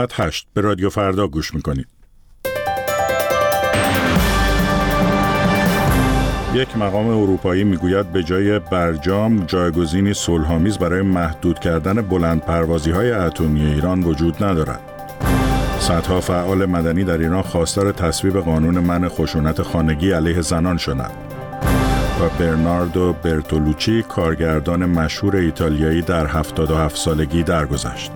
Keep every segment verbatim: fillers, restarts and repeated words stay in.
هشت به رادیو فردا گوش میکنید. یک مقام اروپایی میگوید به جای برجام جایگزینی صلح‌آمیز برای محدود کردن بلندپروازی‌های اتمی ایران وجود ندارد. صدها فعال مدنی در ایران خواستار تصویب قانون منع خشونت خانگی علیه زنان شدند. و برناردو برتولوچی کارگردان مشهور ایتالیایی در هفتاد و هفت سالگی درگذشت.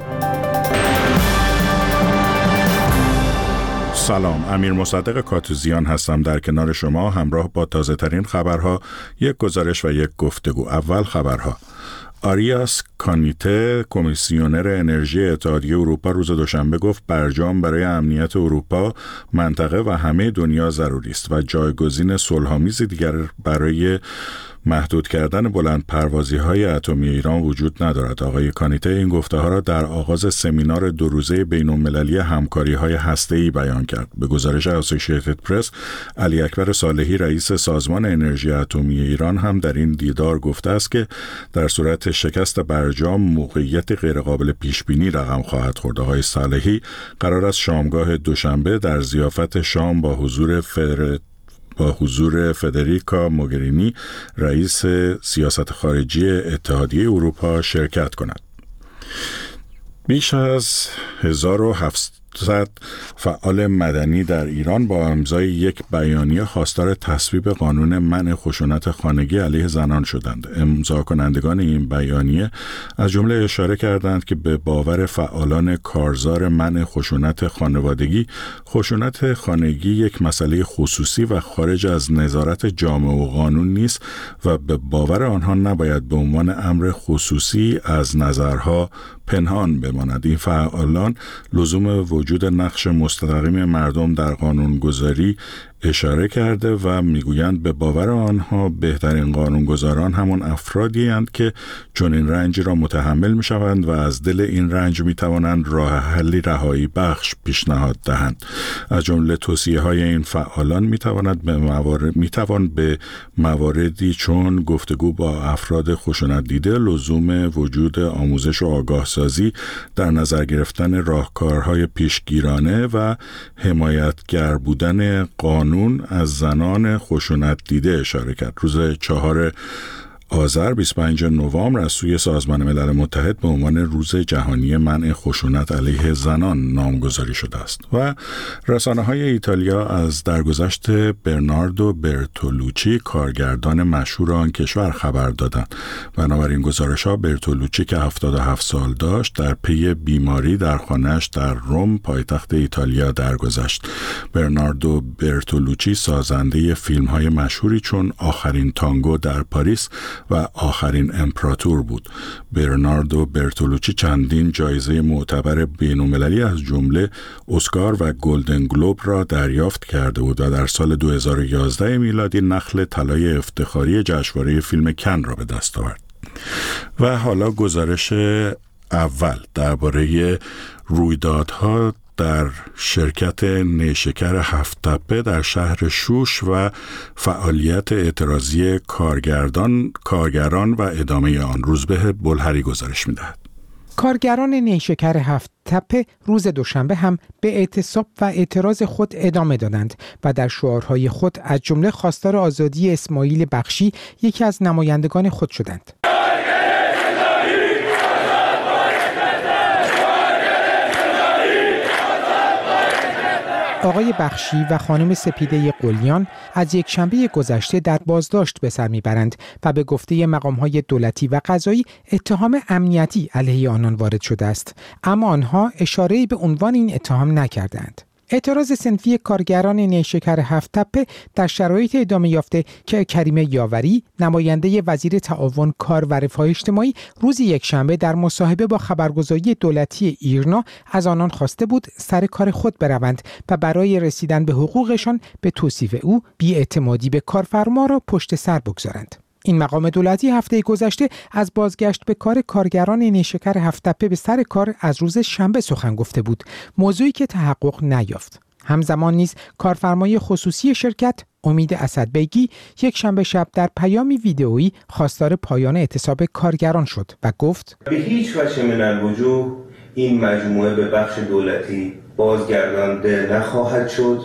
سلام، امیر مصدق کاتوزیان هستم در کنار شما همراه با تازه ترین خبرها، یک گزارش و یک گفتگو. اول خبرها. آریاس کانیته، کمیسیونر انرژی اتحادیه اروپا، روز دوشنبه گفت برجام برای امنیت اروپا، منطقه و همه دنیا ضروری است و جایگزین صلح‌آمیزی دیگر برای محدود کردن بلند پروازی های اتمی ایران وجود ندارد. آقای کانیته این گفته ها را در آغاز سمینار دو روزه بین المللی همکاری های هسته‌ای بیان کرد. به گزارش اسوسییتد پرس، علی اکبر صالحی رئیس سازمان انرژی اتمی ایران هم در این دیدار گفته است که در صورت شکست برجام موقعیت غیرقابل پیش بینی رقم خواهد خورد. آقای صالحی قرار است شامگاه دوشنبه در ضیافت شام با حضور فر با حضور فدریکا موگرینی، رئیس سیاست خارجی اتحادیه اروپا، شرکت کند. بیش از هزار و هفتصد فعال مدنی در ایران با امضای یک بیانیه خواستار تصویب قانون منع خشونت خانگی علیه زنان شدند. امضا کنندگان این بیانیه از جمله اشاره کردند که به باور فعالان کارزار منع خشونت خانوادگی، خشونت خانگی یک مسئله خصوصی و خارج از نظارت جامعه و قانون نیست و به باور آنها نباید به عنوان امر خصوصی از نظرها پنهان بماند. این فعالان لزوم وجود نقش مستقیم مردم در قانونگذاری اشاره کرده و میگویند به باور آنها بهترین قانونگذاران همون افرادی هستند که چون این رنج را متحمل میشوند و از دل این رنج میتوانند راه حلی رهایی بخش پیشنهاد دهند. از جمله توصیه های این فعالان میتواند به موارد میتوان به مواردی چون گفتگو با افراد خشونت دیده، لزوم وجود آموزش و آگاه سازی، در نظر گرفتن راهکارهای پیشگیرانه و حمایتگر بودن قانون از زنان خشونت دیده اشاره کرد. روز چهار آذر بیست و پنجم نوامبر از سوی سازمان ملل متحد به عنوان روز جهانی منع خشونت علیه زنان نامگذاری شده است. و رسانه‌های ایتالیا از درگذشت برناردو برتولوچی، کارگردان مشهور آن کشور، خبر دادند. بنابراین گزارش‌ها برتولوچی که هفتاد و هفت سال داشت در پی بیماری در خانه‌اش در روم، پایتخت ایتالیا، درگذشت. برناردو برتولوچی سازنده فیلم‌های مشهوری چون آخرین تانگو در پاریس و آخرین امپراتور بود. برناردو برتولوچی چندین جایزه معتبر بین‌المللی از جمله اسکار و گلدن گلوب را دریافت کرده بود و در سال دو هزار و یازده میلادی نخل طلای افتخاری جشنواره فیلم کن را به دست آورد. و حالا گزارش اول درباره رویدادها در شرکت نیشکر هفت تپه در شهر شوش و فعالیت اعتراضی کارگردان کارگران و ادامه آن. روزبه بلهری گزارش می‌دهد. کارگران نیشکر هفت تپه روز دوشنبه هم به اعتصاب و اعتراض خود ادامه دادند و در شعارهای خود از جمله خواستار آزادی اسماعیل بخشی، یکی از نمایندگان خود شدند. آقای بخشی و خانم سپیده قلیان از یک شنبه گذشته در بازداشت به سر میبرند و به گفته مقام‌های دولتی و قضایی اتهام امنیتی علیه آنان وارد شده است، اما آنها اشاره‌ای به عنوان این اتهام نکردند. اعتراض صنفی کارگران نیشکر هفت تپه در شرایط ادامه یافته که کریم یاوری، نماینده وزیر تعاون، کار و رفاه اجتماعی، روز یکشنبه در مصاحبه با خبرگزاری دولتی ایرنا از آنان خواسته بود سر کار خود بروند و برای رسیدن به حقوقشان به توصیف او بی‌اعتمادی به کارفرما را پشت سر بگذارند. این مقام دولتی هفته گذشته از بازگشت به کار کارگران نیشکر هفت تپه به سر کار از روز شنبه سخن گفته بود، موضوعی که تحقق نیافت. همزمان نیز کارفرمای خصوصی شرکت امید اسدبیگی یک شنبه شب در پیامی ویدئویی خواستار پایان اعتصاب کارگران شد و گفت: به هیچ وجه من الوجوه این مجموعه به بخش دولتی بازگردانده نخواهد شد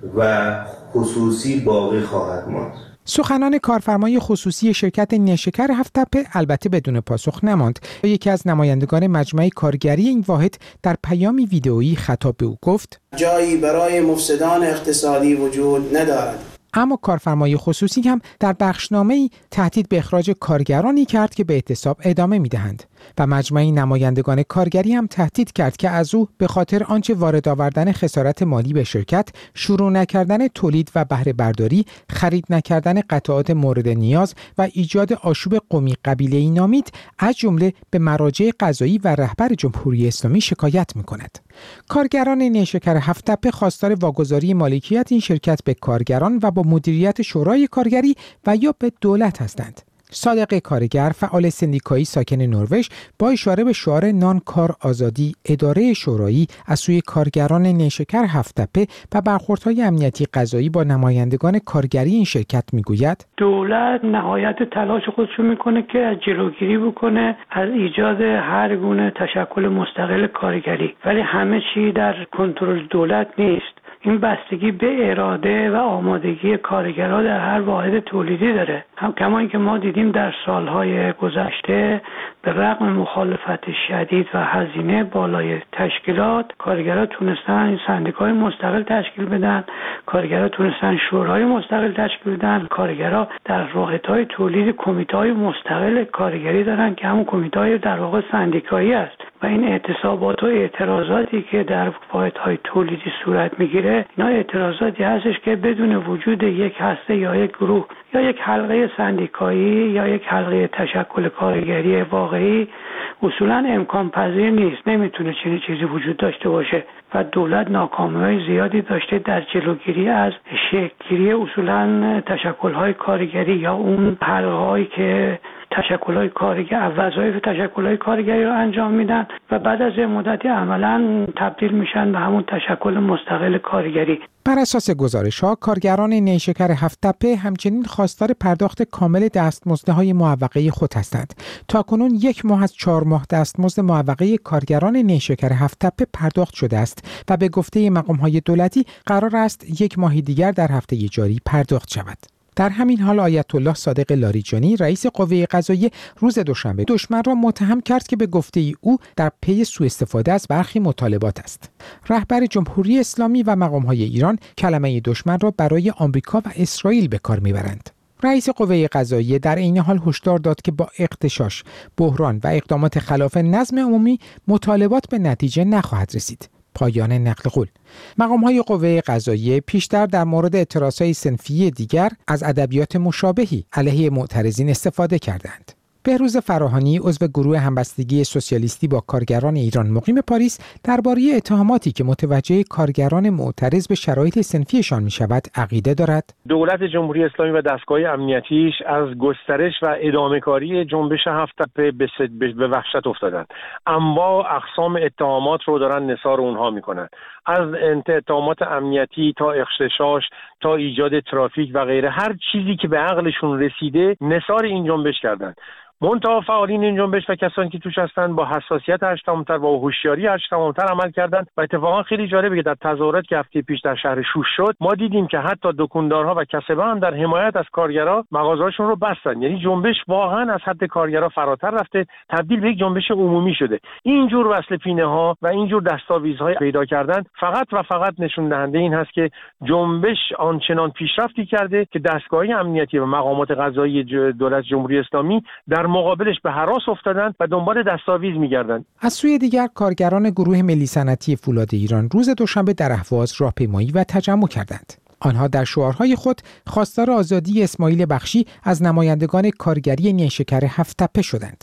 و خصوصی باقی خواهد ماند. سخنان کارفرمای خصوصی شرکت نیشکر هفت‌تپه البته بدون پاسخ نماند. یکی از نمایندگان مجمع کارگری این واحد در پیامی ویدئویی خطاب به او گفت: جایی برای مفسدان اقتصادی وجود ندارد. اما کارفرمای خصوصی هم در بخشنامه‌ای تهدید به اخراج کارگرانی کرد که به اعتصاب ادامه می‌دهند و مجمع نمایندگان کارگری هم تهدید کرد که از او به خاطر آنچه وارد آوردن خسارت مالی به شرکت، شروع نکردن تولید و بهره برداری، خرید نکردن قطعات مورد نیاز و ایجاد آشوب قومی قبیله‌ای نامید، از جمله به مراجع قضایی و رهبر جمهوری اسلامی شکایت می‌کند. کارگران نیشکر هفت‌تپه خواستار واگذاری مالکیت این شرکت به کارگران و با مدیریت شورای کارگری و یا به دولت هستند. صادق کارگر، فعال سندیکایی ساکن نروژ، با اشاره به شعار نان کار آزادی اداره شورایی از سوی کارگران نیشکر هفت‌تپه و برخوردهای امنیتی قضایی با نمایندگان کارگری این شرکت میگوید: دولت نهایت تلاش خودشو میکنه که از جلوگیری بکنه از ایجاد هر گونه تشکل مستقل کارگری، ولی همه چی در کنترل دولت نیست. این بستگی به اراده و آمادگی کارگرها در هر واحد تولیدی داره. هم کما اینکه ما دیدیم در سالهای گذشته به رغم مخالفت شدید و هزینه بالای تشکیلات، کارگرها تونستن این سندیکای مستقل تشکیل بدن، کارگرها تونستن شورای مستقل تشکیل بدن، کارگرها در واحدهای تولید کمیته‌های مستقل کارگری دارن که همون کمیته‌های در واقع سندیکایی است و این اعتصابات و اعتراضاتی که در واحدهای تولیدی صورت میگیره، اینا اعتراضاتی هستش که بدون وجود یک هسته یا یک گروه یا یک حلقه سندیکایی یا یک حلقه تشکل کارگری واقعی اصولا امکان پذیر نیست. نمیتونه چنین چیزی وجود داشته باشه و دولت ناکامی‌های زیادی داشته در جلوگیری از شکل‌گیری اصولا تشکل‌های کارگری یا اون حلقه‌هایی که تشکل‌های کارگری وظایف تشکل‌های کارگری رو انجام میدن و بعد از یه مدتی عملاً تبدیل میشن به همون تشکل مستقل کارگری. بر اساس گزارش‌ها، کارگران نیشکر هفت‌تپه همچنین خواستار پرداخت کامل دستمزدهای معوقه خود هستند. تاکنون یک ماه از چهار ماه دستمزد معوقه کارگران نیشکر هفت‌تپه پرداخت شده است و به گفته مقام‌های دولتی قرار است یک ماه دیگر در هفته جاری پرداخت شود. در همین حال آیت الله صادق لاریجانی، رئیس قوه قضاییه، روز دوشنبه دشمن را متهم کرد که به گفته او در پی سوء استفاده از برخی مطالبات است. رهبر جمهوری اسلامی و مقام‌های ایران کلمه دشمن را برای آمریکا و اسرائیل به کار می‌برند. رئیس قوه قضاییه در عین حال هشدار داد که با اغتشاش، بحران و اقدامات خلاف نظم عمومی مطالبات به نتیجه نخواهد رسید. پایان نقل قول. مقام‌های قوه قضاییه پیشتر در مورد اعتراضهای صنفی دیگر از ادبیات مشابهی علیه معترضین استفاده کردند. بهروز فراهانی، عضو گروه همبستگی سوسیالیستی با کارگران ایران مقیم پاریس، درباره اتهاماتی که متوجه کارگران معترض به شرایط صنفیشان می‌شود عقیده دارد. دولت جمهوری اسلامی و دستگاه امنیتیش از گسترش و ادامه‌کاری جنبش هفت‌تپه به وحشت افتادند. انواع اقسام اتهامات رو دارن نثار اونها می‌کنند. از اتهامات امنیتی تا اغتشاش تا ایجاد ترافیک و غیره، هر چیزی که به عقلشون رسیده نثار این جنبش کردند. منتها فعالین این جنبش و کسانی که توش هستن با حساسیت هشت تمام‌تر و هوشیاری هشت تمام‌تر عمل کردن و اتفاقا خیلی جالبه که در تظاهرات که هفته پیش در شهر شوش شد، ما دیدیم که حتی دکاندارها و کسبه هم در حمایت از کارگرها مغازه‌هاشون رو بستن. یعنی جنبش واقعا از حد کارگرها فراتر رفته، تبدیل به یک جنبش عمومی شده. این جور وصل پینه‌ها و این جور دستاویزهای پیدا کردن فقط و فقط نشون دهنده این هست که جنبش آنچنان پیشرفتی کرده که دستگاه امنیتی و مقامات قضایی دولت جمهوری اسلامی در مقابلش به هراس افتادن و دنبال دستاویز می‌گردند. از سوی دیگر کارگران گروه ملی صنعتی فولاد ایران روز دوشنبه در اهواز راهپیمایی و تجمع کردند. آنها در شعارهای خود خواستار آزادی اسماعیل بخشی از نمایندگان کارگری نیشکر هفت‌تپه شدند.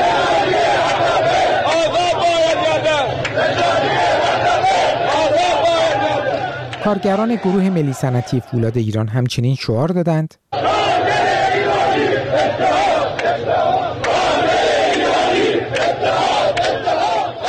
کارگران گروه ملی صنعتی فولاد ایران همچنین شعار دادند: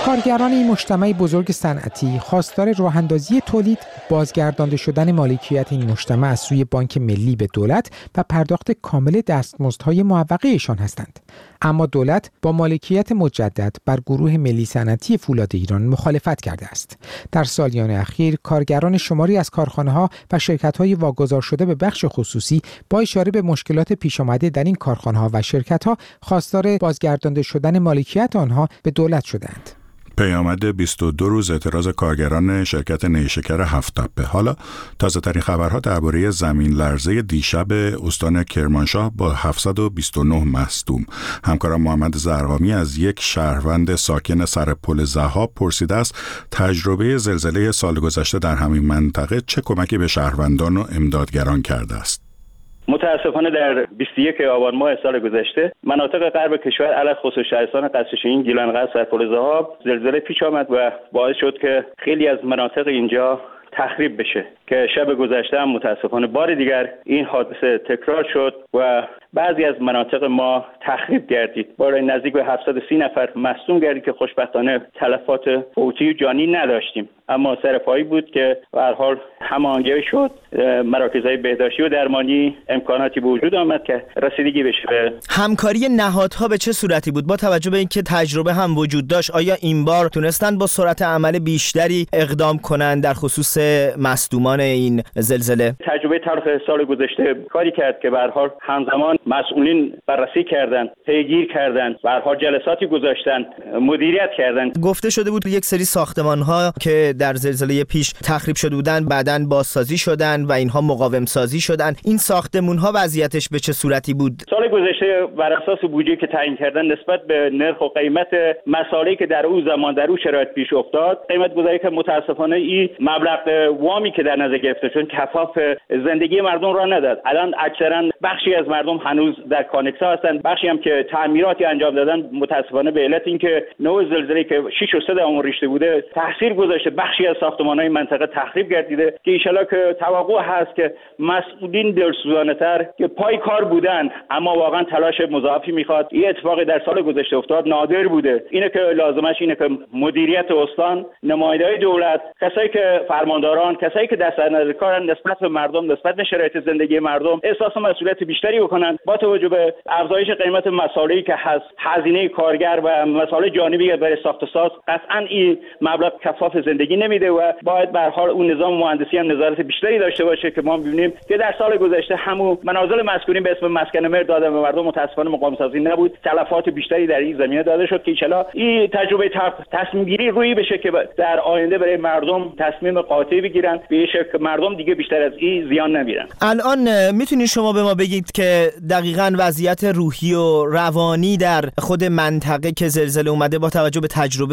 کارگران این مجتمع بزرگ صنعتی خواستار راه‌اندازی تولید، بازگردانده شدن مالکیت این مجتمع از سوی بانک ملی به دولت و پرداخت کامل دستمزدهای معوقه‌شان هستند. اما دولت با مالکیت مجدد بر گروه ملی صنعتی فولاد ایران مخالفت کرده است. در سالیان اخیر کارگران شماری از کارخانه‌ها و شرکت‌های واگذار شده به بخش خصوصی با اشاره به مشکلات پیش آمده در این کارخانه‌ها و شرکت‌ها خواستار بازگردانده شدن مالکیت آنها به دولت شدند. پیامد بیست و دو روز اعتراض کارگران شرکت نیشکر هفت‌تپه. حالا تازه ترین خبرها درباره زمین لرزه دیشب استان کرمانشاه با هفتصد و بیست و نه مصدوم. همکارم محمد زرقامی از یک شهروند ساکن سر پل ضحاب پرسیده است تجربه زلزله سال گذشته در همین منطقه چه کمکی به شهروندان و امدادگران کرده است. متاسفانه در بیست و یک آبان ماه سال گذشته مناطق غرب کشور علی خصوص شهرستان قصرچین، گیلانقصر، سرپل ضحاب زلزله پیش آمد و باعث شد که خیلی از مناطق اینجا تخریب بشه که شب گذشته هم متاسفانه بار دیگر این حادثه تکرار شد و بعضی از مناطق ما تخریب گردید. بالای نزدیک به هفتصد و سی نفر مصدوم گردید که خوشبختانه تلفات فوتی و جانی نداشتیم، اما سرپایی بود که به هر حال هماهنگی شد، مراکزهای بهداشتی و درمانی امکاناتی به وجود آمد که رسیدگی بشه به همکاری نهادها. به چه صورتی بود با توجه به اینکه تجربه هم وجود داشت؟ آیا این بار تونستن با سرعت عمل بیشتری اقدام کنن در خصوص مصدومان این زلزله؟ تجربه تلخ سال گذشته کاری کرد که به هر حال همزمان مسئولین بررسی کردند، پیگیر کردند، به هر حال جلساتی گذاشتن، مدیریت کردند. گفته شده بود یک سری ساختمان‌ها که در زلزله پیش تخریب شده بودن بعداً بازسازی شدن و اینها مقاوم سازی شدن. این ساختمان‌ها وضعیتش به چه صورتی بود؟ سال گذشته بر اساس بودجه که تعیین کردن نسبت به نرخ و قیمت مسائلی که در اون زمان در اون شرایط پیش افتاد، قیمت گذاری که متاسفانه این مبلغ وامی که در نظر گرفته شد کفاف زندگی مردم را نداد. الان اکثرا بخشی از مردم هنوز در کانکسا هستند، بخشی هم که تعمیراتی انجام دادن متاسفانه به علت اینکه نوع زلزله که شش و سه دهم ریشته بوده تاثیر گذاشته، بخشی از ساختمان‌های منطقه تخریب گردیده که ان شاءالله که توقع هست که مسئولین دلسوزانه‌تر که پای کار بودن اما واقعا تلاش مضاعفی میخواد. این اتفاقی در سال گذشته افتاد نادر بوده. اینه که لازمش اینه که مدیریت استان، نماینده‌های دولت، کسایی که فرمانداران، کسایی که دست در نظر کارن نسبت به مردم، نسبت به شرایط زندگی مردم احساس مسئولیت بیشتری بکنن با توجه به افزایش قیمت مسائلی که هست، هزینه کارگر و مسائل جانبی برای ساخت و ساز. قطعاً این مبلغ کفاف زندگی نمیده و باید به هر حال اون نظام مهندسی هم نظارت بیشتری داشته باشه که ما می‌بینیم که در سال گذشته همون منازل مسکونی به اسم مسکن مهر دادن به مردم متاسفانه مقاوم سازی نبود، تلفات بیشتری در این زمینه داده شد که ان شاءالله این تجربه تصمیم گیری روی بشه که در آینده برای مردم تصمیم قاطعی بگیرن به شکل مردم دیگه بیشتر از این زیان نمیرن. الان میتونید شما به ما بگید که دقیقاً وضعیت روحی و روانی در خود منطقه که زلزله اومده با توجه به تجربه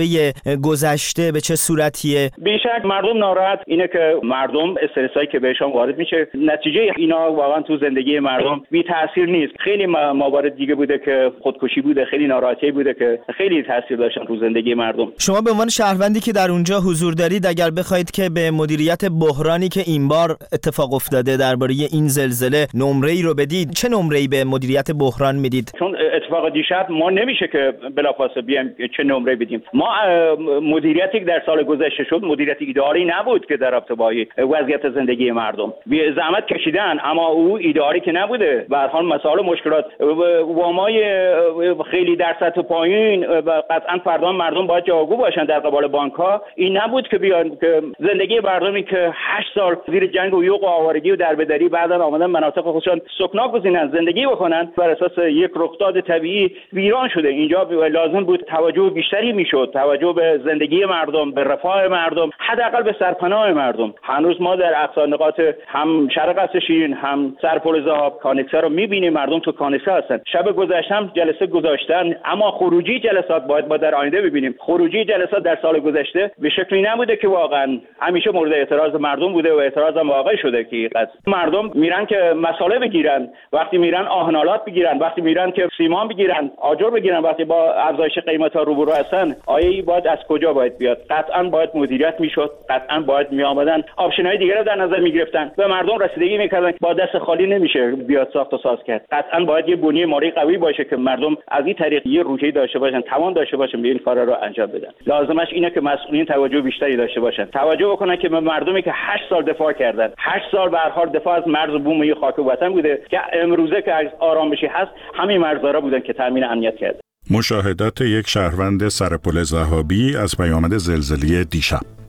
گذشته به چه صورتیه؟ بیشک مردم ناراحت اینه که مردم استرسایی که بهشون وارد میشه نتیجه اینا واقعا تو زندگی مردم بی تاثیر نیست. خیلی موارد دیگه بوده که خودکشی بوده، خیلی ناراحتی بوده که خیلی تاثیر داشتن رو زندگی مردم. شما به عنوان شهروندی که در اونجا حضور دارید اگر بخواید که به مدیریت بحرانی که این بار اتفاق افتاده درباره این زلزله نمره‌ای رو بدید، چه نمره‌ای به مدیریت بحران میدید؟ چون اتفاق دیشب ما نمیشه که بلافاصله بیایم چه نمره بدیم. ما مدیریتی که در سال گذشته شد مدیریت اداری نبود که در رابطه با وضعیت زندگی مردم زحمت کشیدن، اما او اداری که نبوده. به هر حال مسائل مشکلات وامای خیلی در سطح پایین و قطعا فردا مردم باید جوابگو باشن در قبال بانک‌ها. این نبود که بیان که زندگی مردمی که هشت سال زیر جنگ و یوغ و آوارگی و دربدری بعداً آمدن مناطق خودشون سکنا گزینن، زندگی بکنن، بر اساس یک رخداد طبیعی ویران شده. اینجا لازم بود توجه بیشتری میشد، توجه به زندگی مردم، به رفاه مردم، حداقل به سرپناه مردم. هنوز ما در اقصا نقاط هم شرق قصرچین هم سرپل ضحاب کانکسا رو میبینیم، مردم تو کانکسا هستن. شب گذشته هم جلسه گذاشتن، اما خروجی جلسات باید ما در آینده ببینیم. خروجی جلسات در سال گذشته به شکلی نبوده که واقعا همیشه مورد اعتراض مردم بوده و اعتراض هم واقع شده که است. مردم میرن که مساله بگیرن، وقتی میرن آهنالات بگیرن، وقتی میرن که سیمان بگیرن، آجر بگیرن، وقتی با افزایش قیمت‌ها روبرو هستن، آیا این باید از کجا باید بیاد؟ قطعاً باید مدیریت میشد، قطعاً باید میآمدن آپشن‌های دیگه رو در نظر میگرفتن، به مردم رسیدگی میکردن. با دست خالی نمیشه بیاد ساخت و ساز کرد. قطعاً باید یه بنیه مالی قوی باشه که مردم از این طریق یه روحیه داشته باشن، توان داشته باشن به این کارا رو انجام بدن. لازمش اینه که مسئولین توجه بیشتری داشته باشن، توجه بکنن که مردمی که هشت سال دفاع کردن، هشت سال به هر حال دفاع از مرز و بوم خاک وطن بوده که امروزه که از آرامشی هست، همین مرزدارا بودن که تامین امنیت کرد. مشاهدات یک شهروند سرپل ذهابی از پیامد زلزله دیشب.